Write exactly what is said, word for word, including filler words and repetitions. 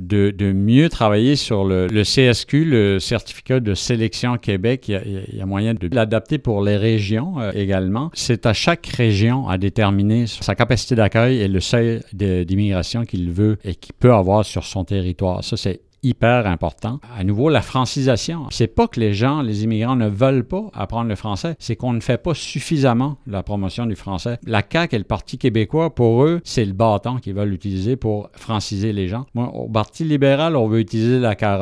de, de mieux travailler sur le, le C S Q, le certificat de sélection Québec. Il y a, il y a moyen de l'adapter pour les régions euh, également. C'est à chaque région à déterminer sa capacité d'accueil et le seuil de, d'immigration qu'il veut et qu'il peut avoir sur son territoire. Ça, c'est hyper important. À nouveau, la francisation. C'est pas que les gens, les immigrants ne veulent pas apprendre le français, c'est qu'on ne fait pas suffisamment la promotion du français. La C A Q et le Parti québécois, pour eux, c'est le bâton qu'ils veulent utiliser pour franciser les gens. Moi, au Parti libéral, on veut utiliser la carotte.